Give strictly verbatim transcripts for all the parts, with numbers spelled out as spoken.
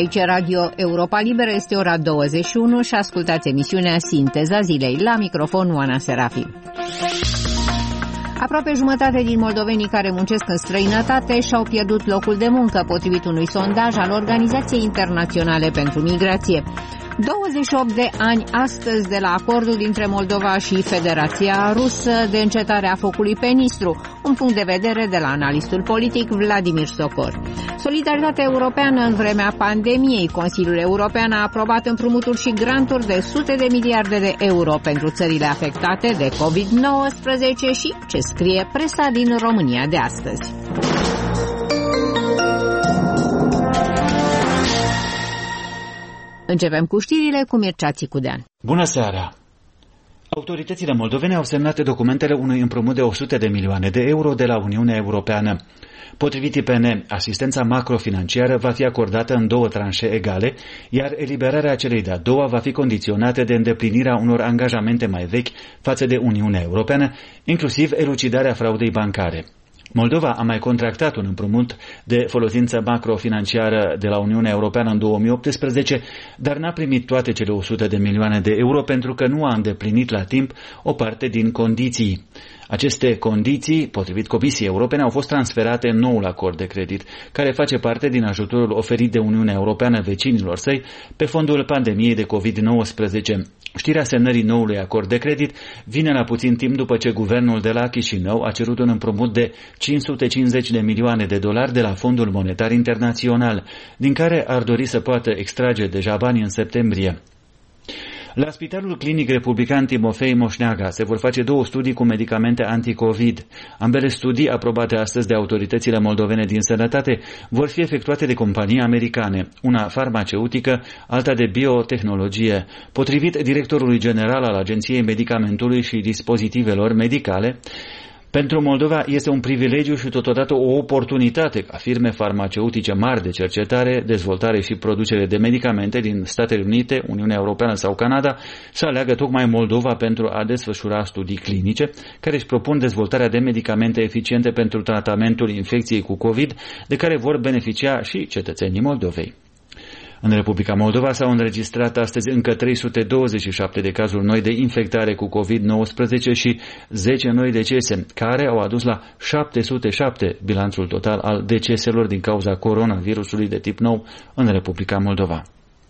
Aici Radio Europa Liberă, este ora douăzeci și unu și ascultați emisiunea Sinteza Zilei. La microfon Oana Serafim. Aproape jumătate din moldovenii care muncesc în străinătate și-au pierdut locul de muncă, potrivit unui sondaj al Organizației Internaționale pentru Migrație. douăzeci și opt de ani astăzi de la acordul dintre Moldova și Federația Rusă de încetare a focului pe Nistru, un punct de vedere de la analistul politic Vladimir Sokor. Solidaritatea europeană în vremea pandemiei. Consiliul European a aprobat împrumuturi și granturi de sute de miliarde de euro pentru țările afectate de covid nouăsprezece și ce scrie presa din România de astăzi. Începem cu știrile cu Mircea Țicudean. Bună seara! Autoritățile moldovene au semnat documentele unui împrumut de o sută de milioane de euro de la Uniunea Europeană. Potrivit I P N, asistența macrofinanciară va fi acordată în două tranșe egale, iar eliberarea celei de-a doua va fi condiționată de îndeplinirea unor angajamente mai vechi față de Uniunea Europeană, inclusiv elucidarea fraudei bancare. Moldova a mai contractat un împrumut de folosință macrofinanciară de la Uniunea Europeană în două mii optsprezece, dar n-a primit toate cele o sută de milioane de euro pentru că nu a îndeplinit la timp o parte din condiții. Aceste condiții, potrivit Comisiei Europene, au fost transferate în noul acord de credit, care face parte din ajutorul oferit de Uniunea Europeană vecinilor săi pe fondul pandemiei de covid nouăsprezece. Știrea semnării noului acord de credit vine la puțin timp după ce guvernul de la Chișinău a cerut un împrumut de cinci sute cincizeci de milioane de dolari de la Fondul Monetar Internațional, din care ar dori să poată extrage deja bani în septembrie. La Spitalul Clinic Republican Timofei Moșneaga se vor face două studii cu medicamente anti-Covid. Ambele studii, aprobate astăzi de autoritățile moldovene din sănătate, vor fi efectuate de companii americane, una farmaceutică, alta de biotehnologie. Potrivit directorului general al Agenției Medicamentului și Dispozitivelor Medicale, pentru Moldova este un privilegiu și totodată o oportunitate ca firme farmaceutice mari de cercetare, dezvoltare și producere de medicamente din Statele Unite, Uniunea Europeană sau Canada să aleagă tocmai Moldova pentru a desfășura studii clinice care își propun dezvoltarea de medicamente eficiente pentru tratamentul infecției cu COVID, de care vor beneficia și cetățenii Moldovei. În Republica Moldova s-au înregistrat astăzi încă trei sute douăzeci și șapte de cazuri noi de infectare cu covid nouăsprezece și zece noi decese, care au adus la șapte sute șapte bilanțul total al deceselor din cauza coronavirusului de tip nou în Republica Moldova.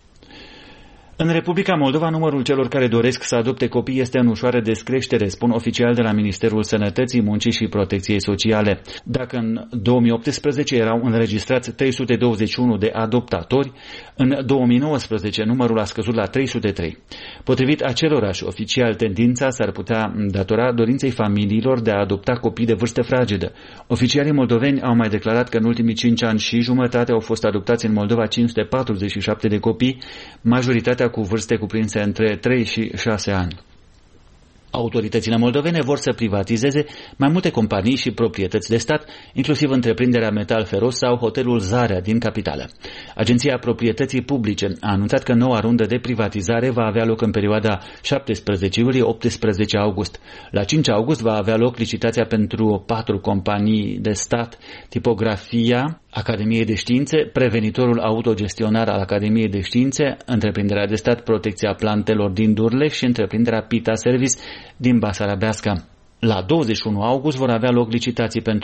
În Republica Moldova, numărul celor care doresc să adopte copii este în ușoară descreștere, spun oficiali de la Ministerul Sănătății, Muncii și Protecției Sociale. Dacă în două mii optsprezece erau înregistrați trei sute douăzeci și unu de adoptatori, în două mii nouăsprezece numărul a scăzut la trei sute trei. Potrivit acelorași oficiali, tendința s-ar putea datora dorinței familiilor de a adopta copii de vârstă fragedă. Oficialii moldoveni au mai declarat că în ultimii cinci ani și jumătate au fost adoptați în Moldova cinci sute patruzeci și șapte de copii, majoritatea cu vârste cuprinse între trei și șase ani. Autoritățile moldovene vor să privatizeze mai multe companii și proprietăți de stat, inclusiv întreprinderea Metal Feros sau hotelul Zarea din capitală. Agenția Proprietății Publice a anunțat că noua rundă de privatizare va avea loc în perioada șaptesprezece iulie - optsprezece august. La cinci august va avea loc licitația pentru patru companii de stat: Tipografia Academiei de Științe, Prevenitorul Autogestionar al Academiei de Științe, întreprinderea de stat Protecția Plantelor din Durleș și întreprinderea Pita Service din Basarabeasca. La douăzeci și unu august vor avea loc licitații pentru